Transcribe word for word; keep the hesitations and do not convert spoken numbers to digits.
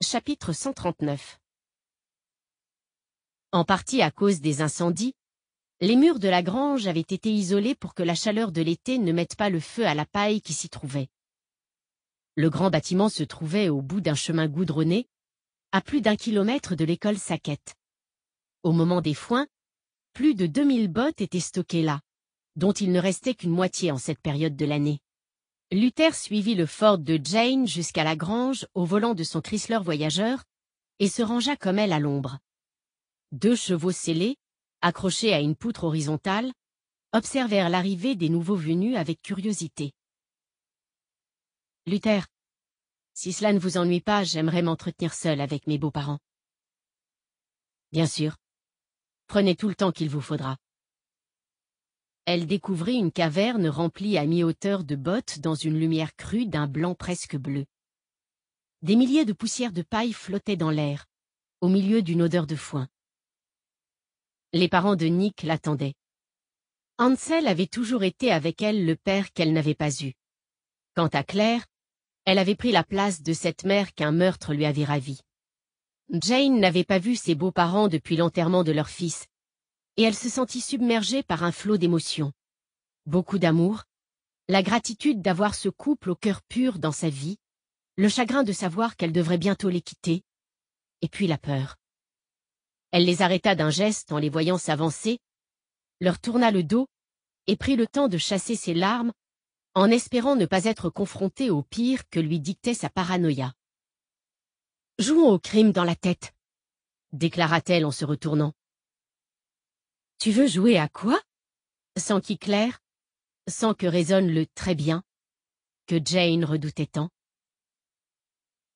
Chapitre cent trente-neuf. En partie à cause des incendies, les murs de la grange avaient été isolés pour que la chaleur de l'été ne mette pas le feu à la paille qui s'y trouvait. Le grand bâtiment se trouvait au bout d'un chemin goudronné, à plus d'un kilomètre de l'école Sackett. Au moment des foins, plus de deux mille bottes étaient stockées là, dont il ne restait qu'une moitié en cette période de l'année. Luther suivit le Ford de Jane jusqu'à la grange au volant de son Chrysler Voyageur et se rangea comme elle à l'ombre. Deux chevaux sellés, accrochés à une poutre horizontale, observèrent l'arrivée des nouveaux venus avec curiosité. « Luther, si cela ne vous ennuie pas, j'aimerais m'entretenir seul avec mes beaux-parents. »« Bien sûr. Prenez tout le temps qu'il vous faudra. » Elle découvrit une caverne remplie à mi-hauteur de bottes dans une lumière crue d'un blanc presque bleu. Des milliers de poussières de paille flottaient dans l'air, au milieu d'une odeur de foin. Les parents de Nick l'attendaient. Hansel avait toujours été avec elle le père qu'elle n'avait pas eu. Quant à Claire, elle avait pris la place de cette mère qu'un meurtre lui avait ravie. Jane n'avait pas vu ses beaux-parents depuis l'enterrement de leur fils, et elle se sentit submergée par un flot d'émotions. Beaucoup d'amour, la gratitude d'avoir ce couple au cœur pur dans sa vie, le chagrin de savoir qu'elle devrait bientôt les quitter, et puis la peur. Elle les arrêta d'un geste en les voyant s'avancer, leur tourna le dos et prit le temps de chasser ses larmes en espérant ne pas être confrontée au pire que lui dictait sa paranoïa. « Jouons au crime dans la tête, » déclara-t-elle en se retournant. « Tu veux jouer à quoi ?» s'enquit Claire, sans que résonne le « très bien » que Jane redoutait tant.